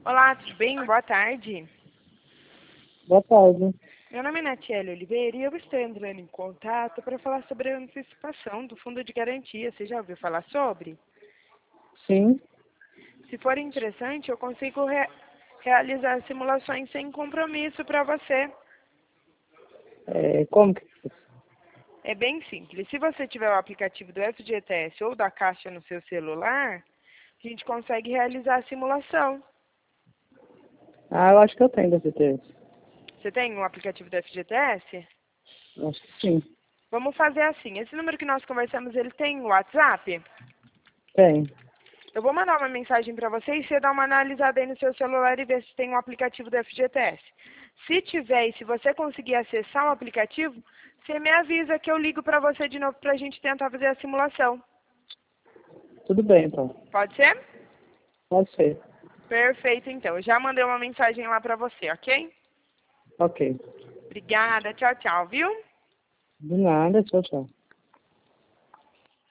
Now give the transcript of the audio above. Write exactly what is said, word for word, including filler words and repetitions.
Olá, tudo bem? Boa tarde. Boa tarde. Meu nome é Natiele Oliveira e eu estou entrando em contato para falar sobre a antecipação do Fundo de Garantia. Você já ouviu falar sobre? Sim. Se for interessante, eu consigo re realizar simulações sem compromisso para você. É, como que... É bem simples. Se você tiver o aplicativo do F G T S ou da Caixa no seu celular, a gente consegue realizar a simulação. Ah, eu acho que eu tenho da C T S. Você tem o aplicativo do F G T S? Acho que sim. Vamos fazer assim. Esse número que nós conversamos, ele tem o WhatsApp? Tem. Eu vou mandar uma mensagem para você e você dá uma analisada aí no seu celular e ver se tem um aplicativo do F G T S. Se tiver e se você conseguir acessar o aplicativo, você me avisa que eu ligo para você de novo para a gente tentar fazer a simulação. Tudo bem, então. Pode ser? Pode ser. Perfeito, então. Eu já mandei uma mensagem lá para você, ok? Ok. Obrigada. Tchau, tchau, viu? De nada, tchau, tchau.